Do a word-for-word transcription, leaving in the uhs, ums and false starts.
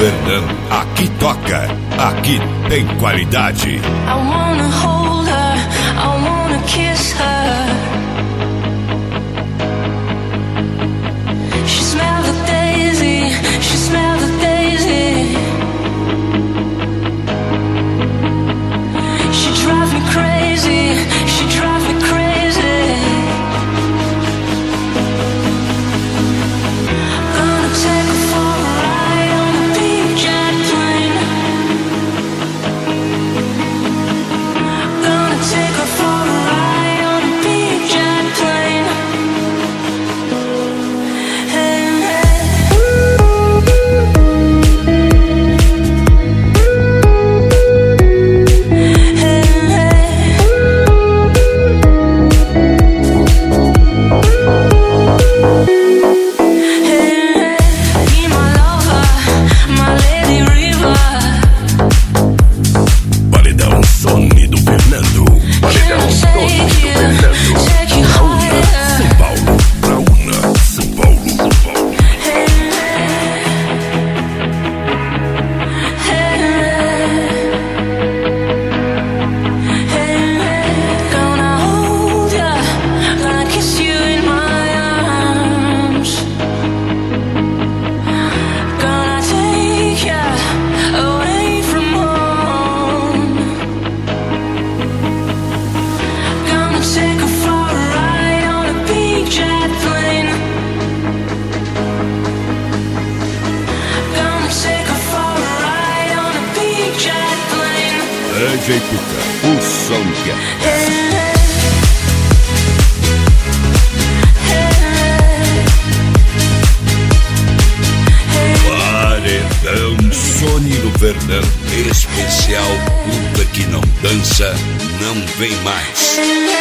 Fernando, aqui toca, aqui tem qualidade. I wanna hold her, I wanna kiss her. She smelled the daisy, she smelled the daisy. She drives me crazy, she drives me crazy. Gonna take her for a ride on the big jet plane. Gonna take her for a ride on the big jet plane. Hey, be my lover, my lady river. Paredão Sonido Fernando. Paredão Sonido Fernando. Take you higher. São Paulo, Brauna, São Paulo, São Paulo. Gonna hold ya, gonna kiss you in my arms. Gonna take ya away from home. Gonna take her for a ride on a big jet plane. Gonna take her for a ride on a big jet plane. D J Tuca, o som que é. Paredão Sonido Fernando. Especial, puta que não dança, não vem mais.